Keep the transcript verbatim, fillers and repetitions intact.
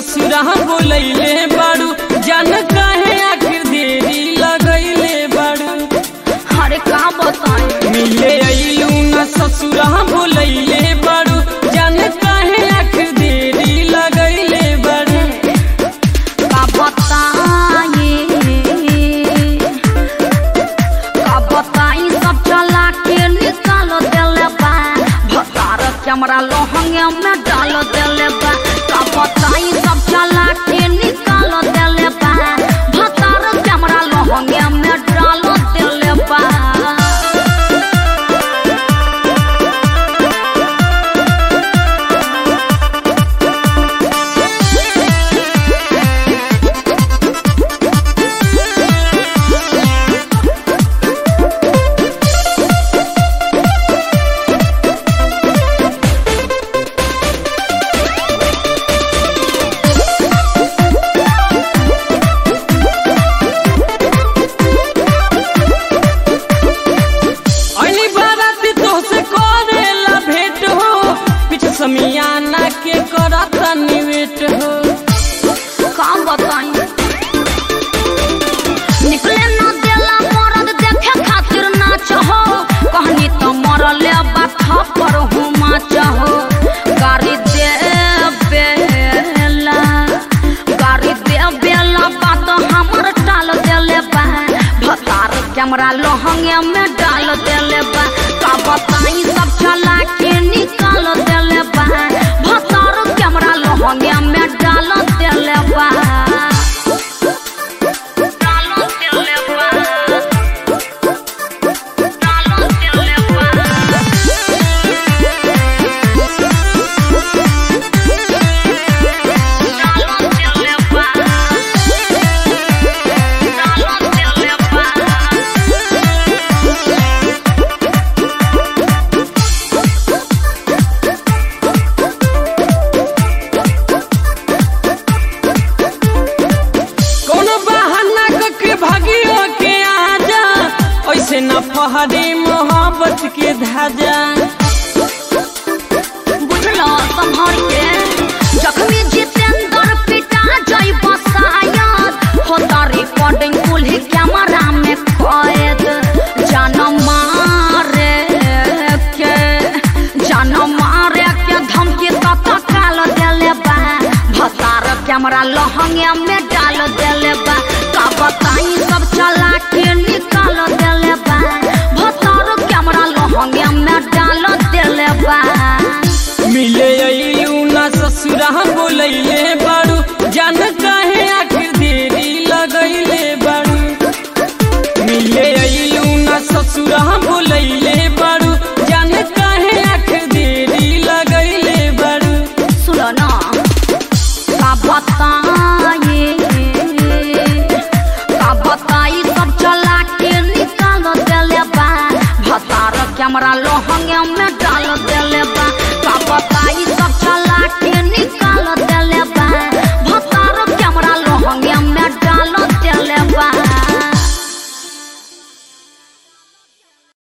ससुरा बोलैले बाड़ू जान काहे आखिर देरी लगैले बाड़ू। अरे का बताई मिले अइलू न ससुरा बोलैले बाड़ू जान काहे आखिर देरी लगैले बाड़ू। का बताई का बताई सब चला के निकाल देले बा भतार कैमरा लहंगे में डाल देले बा। का बताई सब चला के निकाल देले बा भतार कैमरा लहंगे में डाल देले बा। समियाना के करता निवेट हो का बताई निकले न देला मरद देखे खातिर नाच हो कहनी तो मरले बात पर हूँ माच हो। गाड़ी दे बेला गाड़ी दे बेला बात हमर टाल देले बा भतार कैमरा लहंगे में डाल देले बा। का बताई सब चला के निकाल देले बा भतार कैमरा लहंगे में डाल देले बा। डाल देले बा डाल देले बा। डाल देले बा डाल देले बा। ऐसे न फहरे मोहब्बत के धाजा